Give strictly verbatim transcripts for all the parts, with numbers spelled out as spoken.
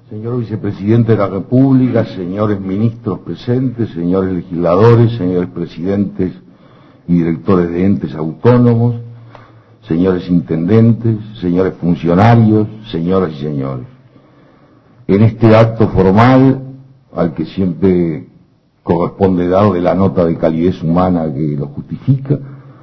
Señor Vicepresidente de la República, señores ministros presentes, señores legisladores, señores presidentes y directores de entes autónomos, señores intendentes, señores funcionarios, señoras y señores. En este acto formal, al que siempre corresponde darle la nota de calidez humana que lo justifica,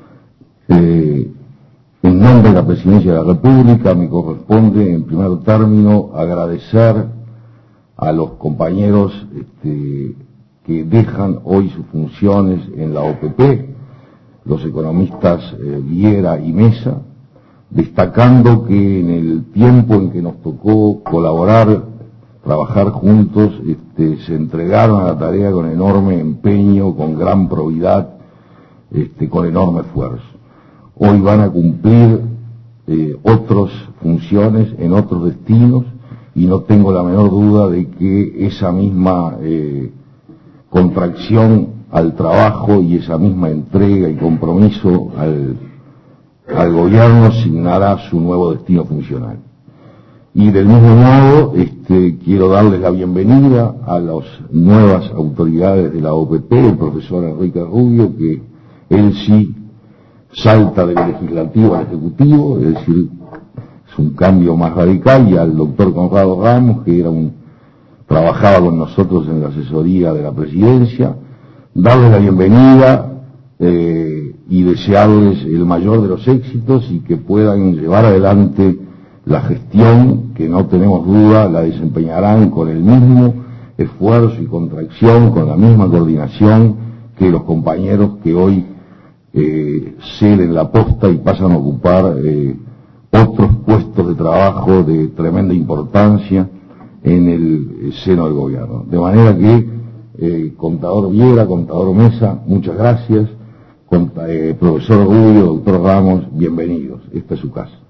eh, en nombre de la Presidencia de la República me corresponde, en primer término, agradecer a los compañeros este, que dejan hoy sus funciones en la O P P, los economistas eh, Viera y Mesa, destacando que en el tiempo en que nos tocó colaborar, trabajar juntos, este, se entregaron a la tarea con enorme empeño, con gran probidad, este, con enorme esfuerzo. Hoy van a cumplir eh, otras funciones en otros destinos y no tengo la menor duda de que esa misma eh, contracción al trabajo y esa misma entrega y compromiso al, al gobierno asignará su nuevo destino funcional. Y del mismo modo este, quiero darles la bienvenida a las nuevas autoridades de la O P P, el profesor Enrique Rubio, que él sí salta del legislativo al ejecutivo, es decir, es un cambio más radical, y al doctor Conrado Ramos, que era un, trabajaba con nosotros en la asesoría de la presidencia, darles la bienvenida eh, y desearles el mayor de los éxitos y que puedan llevar adelante la gestión, que no tenemos duda la desempeñarán con el mismo esfuerzo y contracción, con la misma coordinación que los compañeros que hoy eh, ceden la posta y pasan a ocupar eh, otros puestos de trabajo de tremenda importancia en el seno del gobierno. De manera que, eh, contador Viera, contador Mesa, muchas gracias, Conta, eh, profesor Rubio, doctor Ramos, bienvenidos, esta es su casa.